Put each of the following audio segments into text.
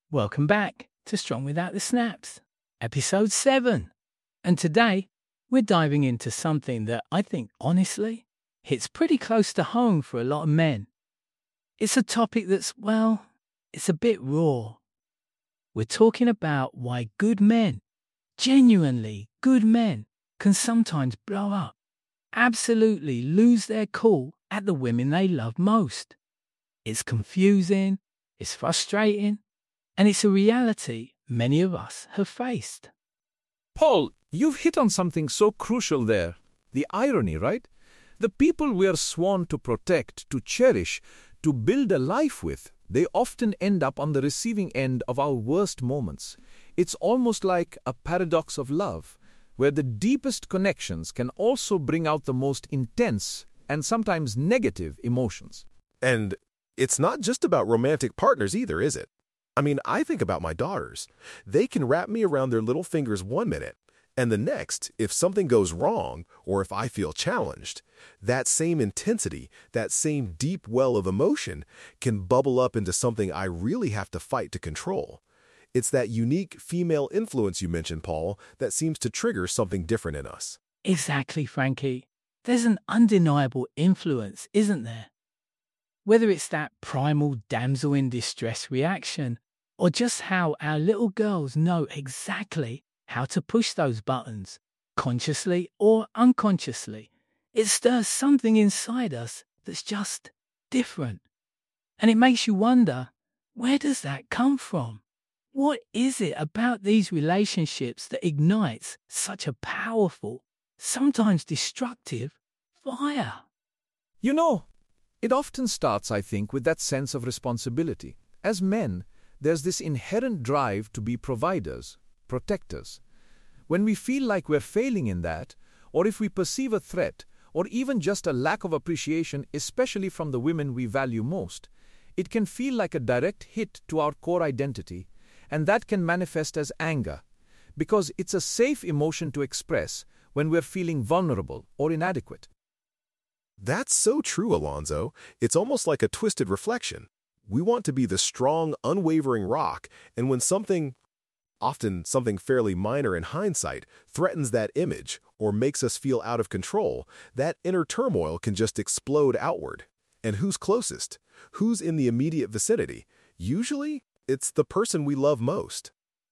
Welcome back to Strong Without the Snaps, episode 7. And today, we're diving into something that I think, honestly, hits pretty close to home for a lot of men. It's a topic that's, well, it's a bit raw. We're talking about why good men, genuinely good men, can sometimes blow up, absolutely lose their cool at the women they love most. It's confusing, it's frustrating, and it's a reality many of us have faced. Paul, you've hit on something so crucial there. The irony, right? The people we are sworn to protect, to cherish, to build a life with, they often end up on the receiving end of our worst moments. It's almost like a paradox of love, where the deepest connections can also bring out the most intense and sometimes negative emotions. And it's not just about romantic partners either, is it? I mean, I think about my daughters. They can wrap me around their little fingers one minute, and the next, if something goes wrong or if I feel challenged, that same intensity, that same deep well of emotion can bubble up into something I really have to fight to control. It's that unique female influence you mentioned, Paul, that seems to trigger something different in us. Exactly, Frankie. There's an undeniable influence, isn't there? Whether it's that primal damsel in distress reaction, or just how our little girls know exactly how to push those buttons, consciously or unconsciously, it stirs something inside us that's just different. And it makes you wonder, where does that come from? What is it about these relationships that ignites such a powerful, sometimes destructive fire? You know, it often starts, I think, with that sense of responsibility. As men, there's this inherent drive to be providers, protectors. When we feel like we're failing in that, or if we perceive a threat, or even just a lack of appreciation, especially from the women we value most, it can feel like a direct hit to our core identity, and that can manifest as anger, because it's a safe emotion to express when we're feeling vulnerable or inadequate. That's so true, Alonzo. It's almost like a twisted reflection. We want to be the strong, unwavering rock, and when something, often something fairly minor in hindsight, threatens that image or makes us feel out of control, that inner turmoil can just explode outward. And who's closest? Who's in the immediate vicinity? Usually, it's the person we love most.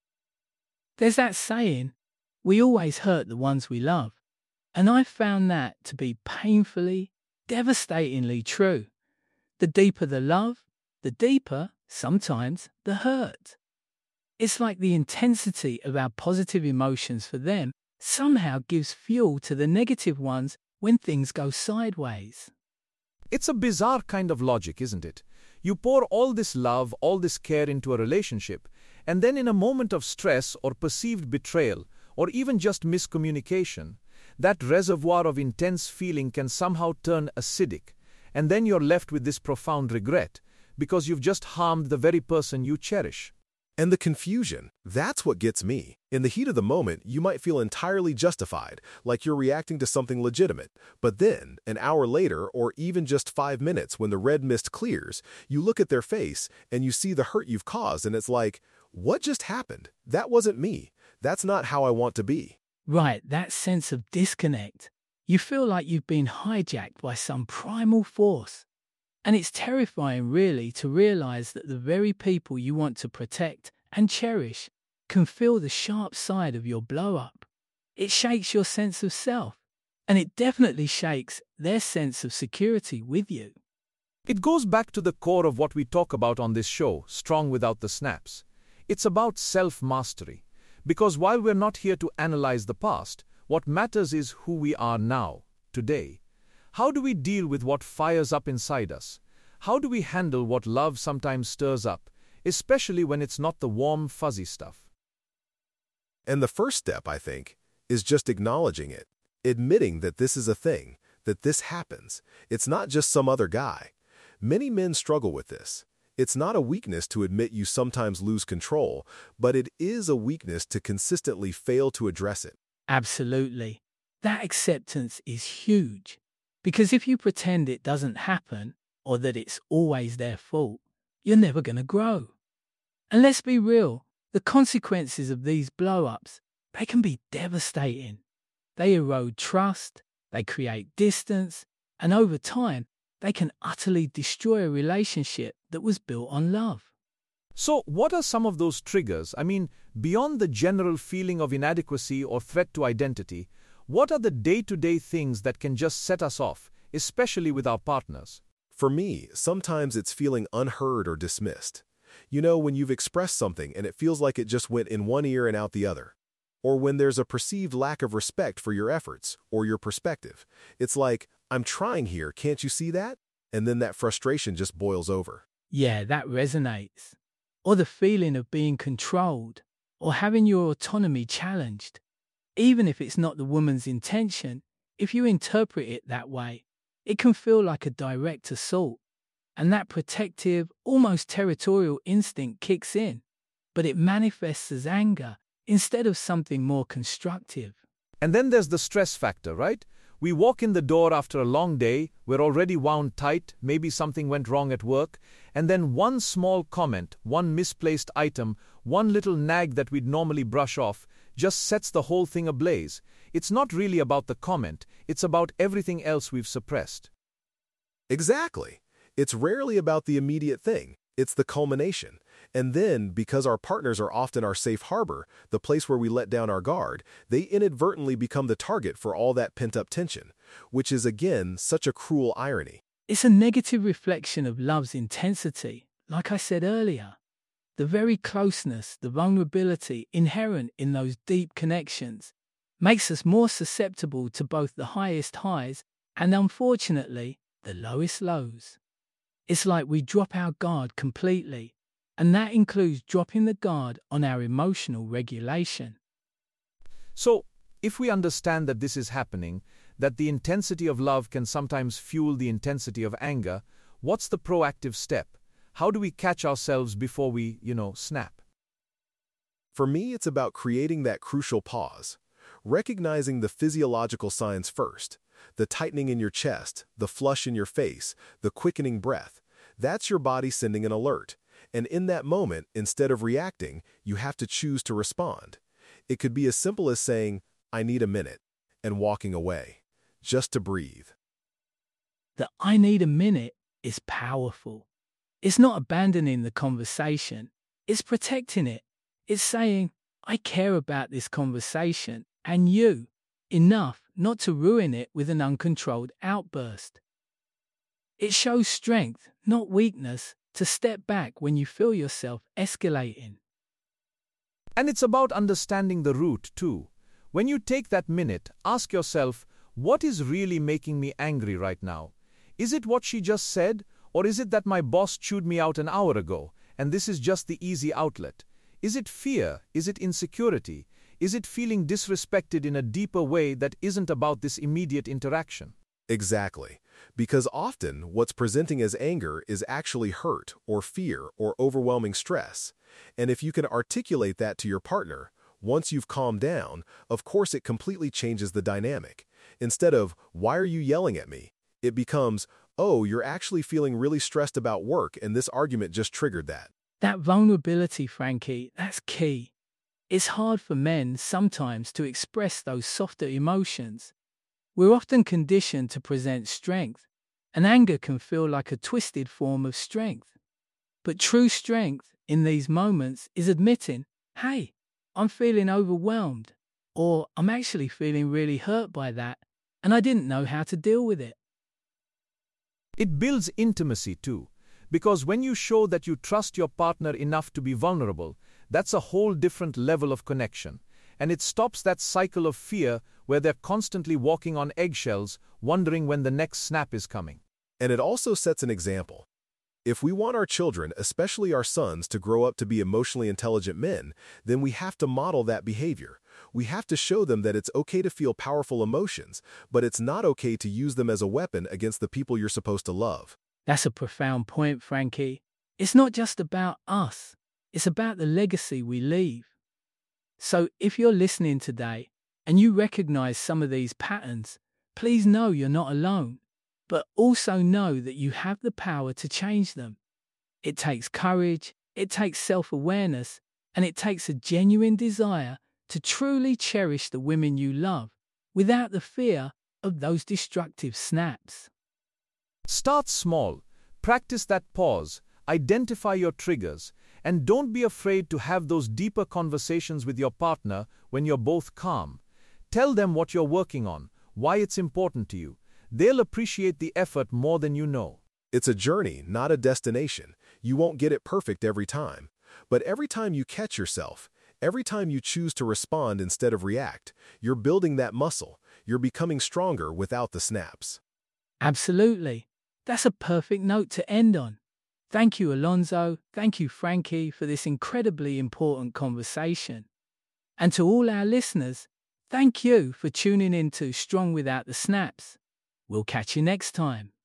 There's that saying, we always hurt the ones we love. And I've found that to be painfully, devastatingly true. The deeper the love, the deeper, sometimes, the hurt. It's like the intensity of our positive emotions for them somehow gives fuel to the negative ones when things go sideways. It's a bizarre kind of logic, isn't it? You pour all this love, all this care into a relationship, and then in a moment of stress or perceived betrayal, or even just miscommunication, that reservoir of intense feeling can somehow turn acidic, and then you're left with this profound regret, because you've just harmed the very person you cherish. And the confusion, that's what gets me. In the heat of the moment, you might feel entirely justified, like you're reacting to something legitimate. But then, an hour later, or even just 5 minutes when the red mist clears, you look at their face and you see the hurt you've caused, and it's like, what just happened? That wasn't me. That's not how I want to be. Right, that sense of disconnect. You feel like you've been hijacked by some primal force. And it's terrifying, really, to realize that the very people you want to protect and cherish can feel the sharp side of your blow-up. It shakes your sense of self, and it definitely shakes their sense of security with you. It goes back to the core of what we talk about on this show, Strong Without the Snaps. It's about self-mastery. Because while we're not here to analyze the past, what matters is who we are now, today. How do we deal with what fires up inside us? How do we handle what love sometimes stirs up, especially when it's not the warm, fuzzy stuff? And the first step, I think, is just acknowledging it, admitting that this is a thing, that this happens. It's not just some other guy. Many men struggle with this. It's not a weakness to admit you sometimes lose control, but it is a weakness to consistently fail to address it. Absolutely. That acceptance is huge. Because if you pretend it doesn't happen, or that it's always their fault, you're never going to grow. And let's be real, the consequences of these blow-ups, they can be devastating. They erode trust, they create distance, and over time, they can utterly destroy a relationship that was built on love. So, what are some of those triggers? I mean, beyond the general feeling of inadequacy or threat to identity, what are the day-to-day things that can just set us off, especially with our partners? For me, sometimes it's feeling unheard or dismissed. You know, when you've expressed something and it feels like it just went in one ear and out the other. Or when there's a perceived lack of respect for your efforts or your perspective. It's like, I'm trying here, can't you see that? And then that frustration just boils over. Yeah, that resonates. Or the feeling of being controlled, or having your autonomy challenged. Even if it's not the woman's intention, if you interpret it that way, it can feel like a direct assault. And that protective, almost territorial instinct kicks in, but it manifests as anger instead of something more constructive. And then there's the stress factor, right? We walk in the door after a long day, we're already wound tight, maybe something went wrong at work, and then one small comment, one misplaced item, one little nag that we'd normally brush off, just sets the whole thing ablaze. It's not really about the comment, it's about everything else we've suppressed. Exactly. It's rarely about the immediate thing. It's the culmination. And then, because our partners are often our safe harbor, the place where we let down our guard, they inadvertently become the target for all that pent-up tension, which is, again, such a cruel irony. It's a negative reflection of love's intensity, like I said earlier. The very closeness, the vulnerability inherent in those deep connections makes us more susceptible to both the highest highs and, unfortunately, the lowest lows. It's like we drop our guard completely, and that includes dropping the guard on our emotional regulation. So, if we understand that this is happening, that the intensity of love can sometimes fuel the intensity of anger, what's the proactive step? How do we catch ourselves before we, snap? For me, it's about creating that crucial pause, recognizing the physiological signs first. The tightening in your chest, the flush in your face, the quickening breath. That's your body sending an alert. And in that moment, instead of reacting, you have to choose to respond. It could be as simple as saying, I need a minute, and walking away, just to breathe. The I need a minute is powerful. It's not abandoning the conversation, it's protecting it. It's saying, I care about this conversation, and you, enough not to ruin it with an uncontrolled outburst. It shows strength, not weakness, to step back when you feel yourself escalating. And it's about understanding the root, too. When you take that minute, ask yourself, what is really making me angry right now? Is it what she just said? Or is it that my boss chewed me out an hour ago, and this is just the easy outlet? Is it fear? Is it insecurity? Is it feeling disrespected in a deeper way that isn't about this immediate interaction? Exactly. Because often what's presenting as anger is actually hurt or fear or overwhelming stress. And if you can articulate that to your partner, once you've calmed down, of course it completely changes the dynamic. Instead of, why are you yelling at me? It becomes, oh, you're actually feeling really stressed about work and this argument just triggered that. That vulnerability, Frankie, that's key. It's hard for men sometimes to express those softer emotions. We're often conditioned to present strength, and anger can feel like a twisted form of strength. But true strength in these moments is admitting, hey, I'm feeling overwhelmed, or I'm actually feeling really hurt by that, and I didn't know how to deal with it. It builds intimacy too, because when you show that you trust your partner enough to be vulnerable, that's a whole different level of connection, and it stops that cycle of fear where they're constantly walking on eggshells, wondering when the next snap is coming. And it also sets an example. If we want our children, especially our sons, to grow up to be emotionally intelligent men, then we have to model that behavior. We have to show them that it's okay to feel powerful emotions, but it's not okay to use them as a weapon against the people you're supposed to love. That's a profound point, Frankie. It's not just about us. It's about the legacy we leave. So if you're listening today and you recognize some of these patterns, please know you're not alone, but also know that you have the power to change them. It takes courage, It takes self-awareness, and it takes a genuine desire to truly cherish the women you love without the fear of those destructive snaps. Start small, practice that pause, identify your triggers, and don't be afraid to have those deeper conversations with your partner when you're both calm. Tell them what you're working on, why it's important to you. They'll appreciate the effort more than you know. It's a journey, not a destination. You won't get it perfect every time. But every time you catch yourself, every time you choose to respond instead of react, you're building that muscle. You're becoming stronger without the snaps. Absolutely. That's a perfect note to end on. Thank you, Alonso. Thank you, Frankie, for this incredibly important conversation. And to all our listeners, thank you for tuning in to Strong Without the Snaps. We'll catch you next time.